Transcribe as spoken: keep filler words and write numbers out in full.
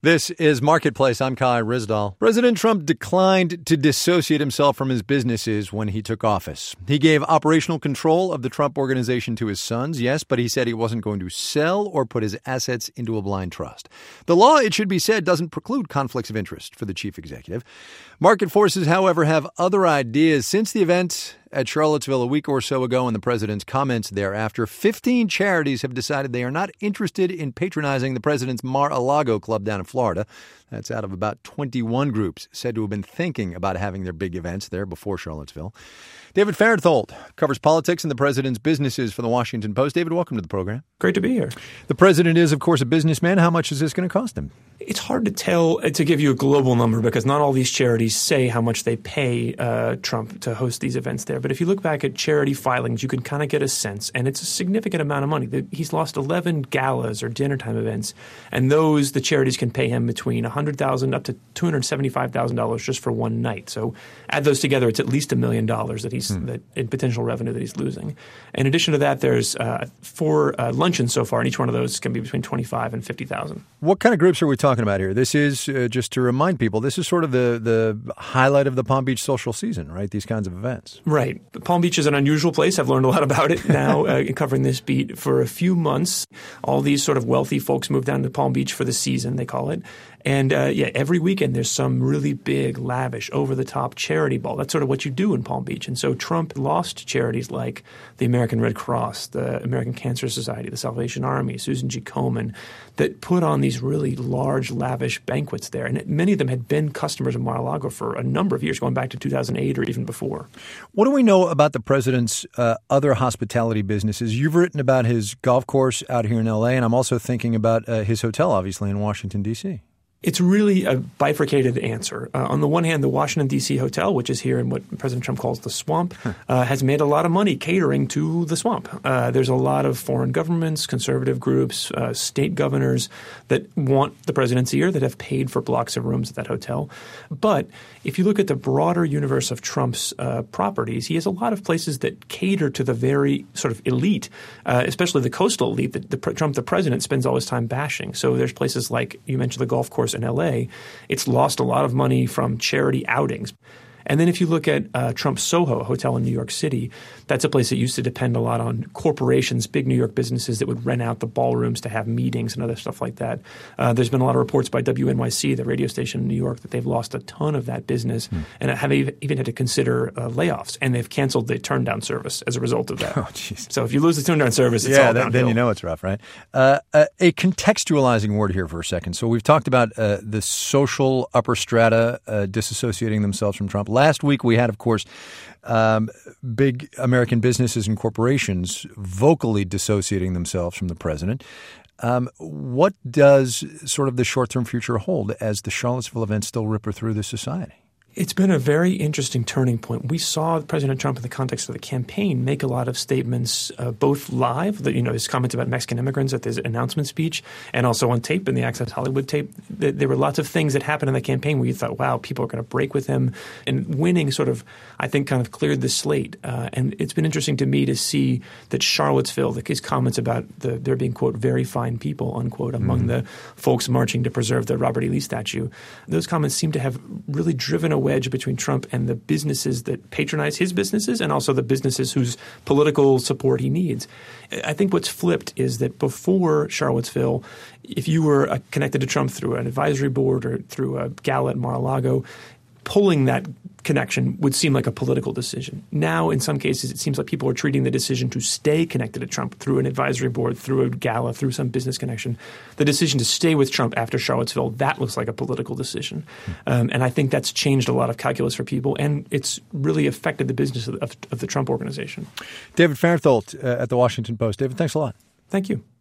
This is Marketplace. I'm Kai Ryssdal. President Trump declined to dissociate himself from his businesses when he took office. He gave operational control of the Trump Organization to his sons, yes, but he said he wasn't going to sell or put his assets into a blind trust. The law, it should be said, doesn't preclude conflicts of interest for the chief executive. Market forces, however, have other ideas. Since the event at Charlottesville a week or so ago and the president's comments thereafter, fifteen charities have decided they are not interested in patronizing the president's Mar-a-Lago club down in Florida. That's out of about twenty-one groups said to have been thinking about having their big events there before Charlottesville. David Fahrenthold covers politics and the president's businesses for the Washington Post. David, welcome to the program. Great to be here. The president is, of course, a businessman. How much is this going to cost him? It's hard to tell, to give you a global number, because not all these charities say how much they pay uh, Trump to host these events there. But if you look back at charity filings, you can kind of get a sense, and it's a significant amount of money. He's lost eleven galas or dinner time events, and those, the charities can pay him between one hundred thousand dollars up to two hundred seventy-five thousand dollars just for one night. So add those together, it's at least a million dollars that he's hmm. that in potential revenue that he's losing. In addition to that, there's uh, four uh, luncheons so far, and each one of those can be between twenty-five and fifty thousand. What kind of groups are we talking about here? This is, uh, just to remind people, this is sort of the, the highlight of the Palm Beach social season, right? These kinds of events. Right. Palm Beach is an unusual place. I've learned a lot about it now uh, covering this beat. For a few months, all these sort of wealthy folks move down to Palm Beach for the season, they call it. And, uh, yeah, every weekend there's some really big, lavish, over-the-top charity ball. That's sort of what you do in Palm Beach. And so Trump lost charities like the American Red Cross, the American Cancer Society, the Salvation Army, Susan G. Komen, that put on these really large, lavish banquets there. And many of them had been customers of Mar-a-Lago for a number of years, going back to two thousand eight or even before. What do we know about the president's uh, other hospitality businesses? You've written about his golf course out here in L A, and I'm also thinking about uh, his hotel, obviously, in Washington, D C It's really a bifurcated answer. Uh, on the one hand, the Washington, D C hotel, which is here in what President Trump calls the swamp, uh, has made a lot of money catering to the swamp. Uh, there's a lot of foreign governments, conservative groups, uh, state governors that want the presidency here that have paid for blocks of rooms at that hotel. But if you look at the broader universe of Trump's uh, properties, he has a lot of places that cater to the very sort of elite, uh, especially the coastal elite that the, Trump, the president, spends all his time bashing. So there's places like you mentioned the golf course in L A. It's lost a lot of money from charity outings. And then if you look at uh, Trump Soho, a hotel in New York City, that's a place that used to depend a lot on corporations, big New York businesses that would rent out the ballrooms to have meetings and other stuff like that. Uh, there's been a lot of reports by W N Y C, the radio station in New York, that they've lost a ton of that business mm. and have even had to consider uh, layoffs. And they've canceled the turn-down service as a result of that. Oh, geez. So if you lose the turn-down service, it's yeah, all then, downhill. then you know it's rough, right? Uh, a, a contextualizing word here for a second. So we've talked about uh, the social upper strata uh, disassociating themselves from Trump. Last week we had, of course, um, big American businesses and corporations vocally dissociating themselves from the president. Um, what does sort of the short-term future hold as the Charlottesville events still ripper through the society? It's been a very interesting turning point. We saw President Trump in the context of the campaign make a lot of statements, uh, both live, the, you know, his comments about Mexican immigrants at his announcement speech, and also on tape in the Access Hollywood tape. There were lots of things that happened in the campaign where you thought, wow, people are going to break with him. And winning sort of, I think, kind of cleared the slate. Uh, and it's been interesting to me to see that Charlottesville, like his comments about the, there being, quote, very fine people, unquote, among mm-hmm. the folks marching to preserve the Robert E. Lee statue. Those comments seem to have really driven away wedge between Trump and the businesses that patronize his businesses and also the businesses whose political support he needs. I think what's flipped is that before Charlottesville, if you were uh, connected to Trump through an advisory board or through a gala at Mar-a-Lago, pulling that connection would seem like a political decision. Now, in some cases, it seems like people are treating the decision to stay connected to Trump through an advisory board, through a gala, through some business connection. The decision to stay with Trump after Charlottesville, that looks like a political decision. Um, and I think that's changed a lot of calculus for people, and it's really affected the business of, of, of the Trump organization. David Fahrenthold uh, at The Washington Post. David, thanks a lot. Thank you.